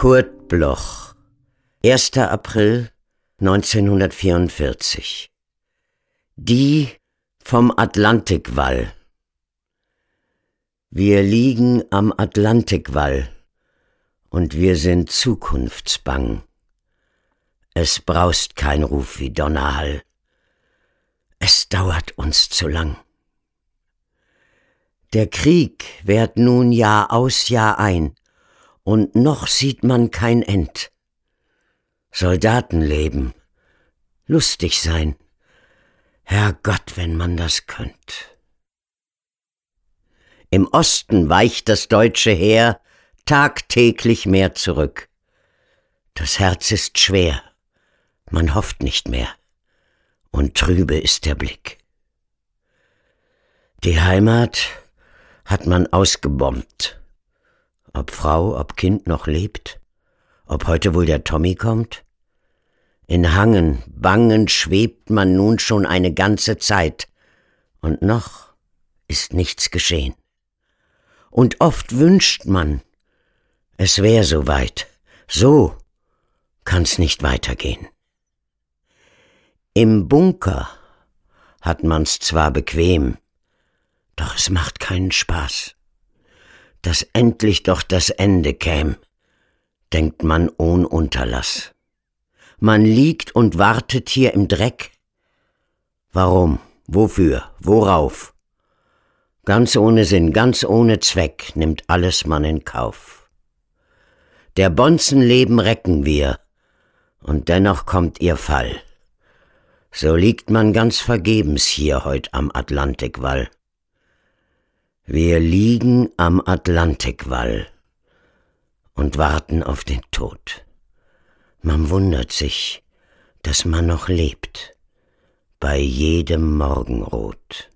Kurt Bloch, 1. April 1944. Die vom Atlantikwall. Wir liegen am Atlantikwall und wir sind zukunftsbang. Es braust kein Ruf wie Donnerhall. Es dauert uns zu lang. Der Krieg währt nun Jahr aus, Jahr ein, und noch sieht man kein End. Soldatenleben, lustig sein, Herrgott, wenn man das könnt. Im Osten weicht das deutsche Heer tagtäglich mehr zurück. Das Herz ist schwer, man hofft nicht mehr, und trübe ist der Blick. Die Heimat hat man ausgebombt. Ob Frau, ob Kind noch lebt, ob heute wohl der Tommy kommt? In Hangen, Bangen schwebt man nun schon eine ganze Zeit, und noch ist nichts geschehen. Und oft wünscht man, es wär so weit, so kann's nicht weitergehen. Im Bunker hat man's zwar bequem, doch es macht keinen Spaß. Dass endlich doch das Ende käm, denkt man ohn Unterlass. Man liegt und wartet hier im Dreck. Warum? Wofür? Worauf? Ganz ohne Sinn, ganz ohne Zweck nimmt alles man in Kauf. Der Bonzenleben recken wir, und dennoch kommt ihr Fall. So liegt man ganz vergebens hier heut am Atlantikwall. Wir liegen am Atlantikwall und warten auf den Tod. Man wundert sich, dass man noch lebt, bei jedem Morgenrot.